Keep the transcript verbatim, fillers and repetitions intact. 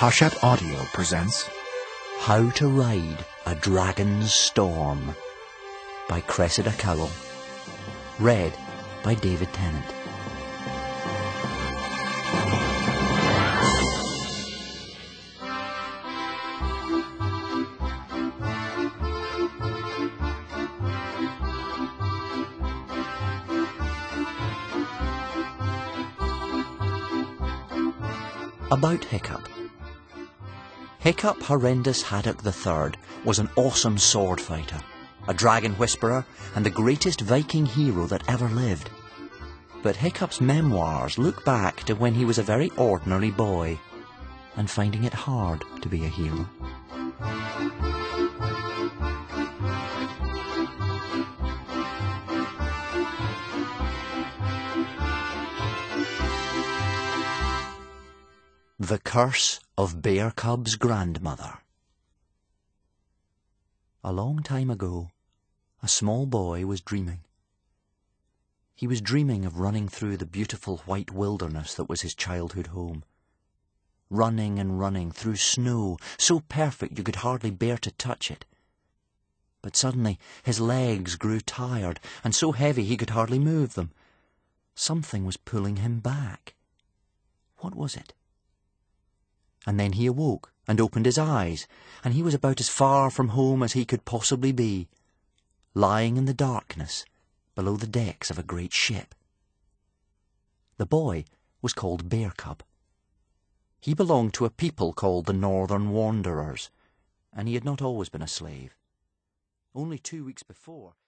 Hachette Audio presents How to Ride a Dragon's Storm by Cressida Cowell. Read by David Tennant. About Hiccup. Hiccup Horrendous Haddock the Third was an awesome sword fighter, a dragon whisperer, and the greatest Viking hero that ever lived. But Hiccup's memoirs look back to when he was a very ordinary boy, and finding it hard to be a hero. The Curse of Bear Cub's Grandmother. A long time ago, a small boy was dreaming. He was dreaming of running through the beautiful white wilderness that was his childhood home. Running and running through snow, so perfect you could hardly bear to touch it. But suddenly his legs grew tired, and so heavy he could hardly move them. Something was pulling him back. What was it? And then he awoke and opened his eyes, and he was about as far from home as he could possibly be, lying in the darkness below the decks of a great ship. The boy was called Bear Cub. He belonged to a people called the Northern Wanderers, and he had not always been a slave. Only two weeks before,